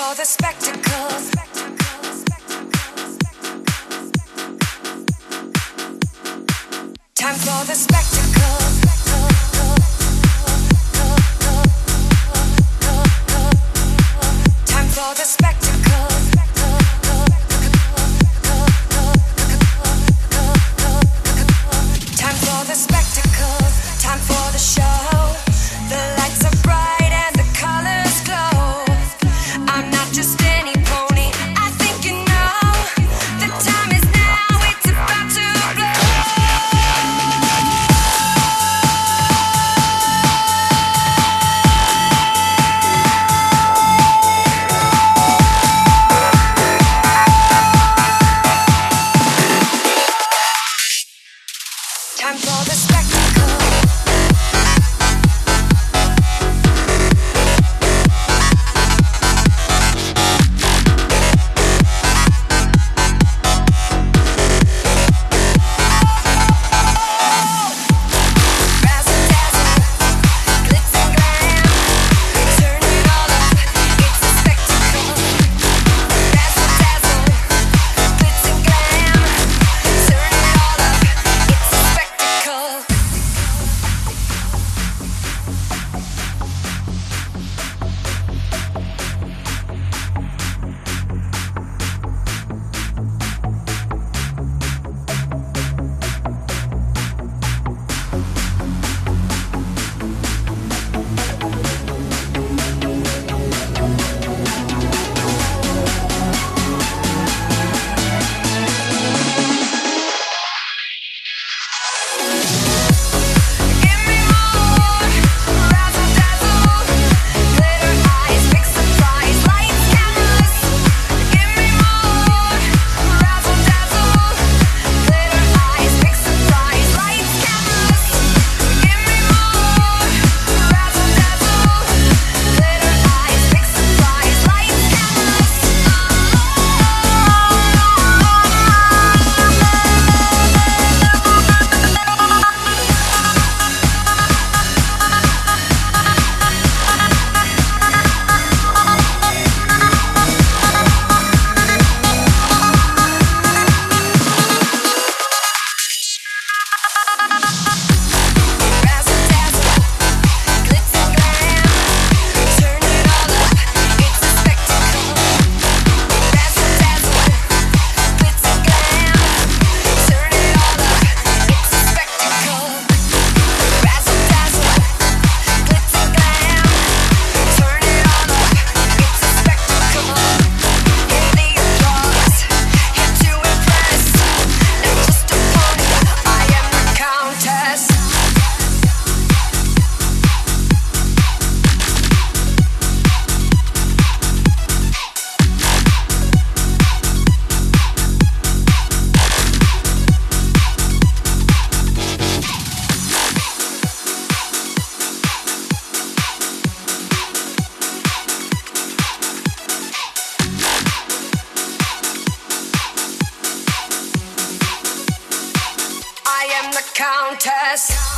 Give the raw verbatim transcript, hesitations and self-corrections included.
for the spectacle. Time for the spectacle. Time for the spectacle. Time for the spectacle. Time for the show. The lights are bright and the colors glow. I'm not just any pony. I think you know. The time is now. It's about to blow. Time for the spectacle. I am the Countess.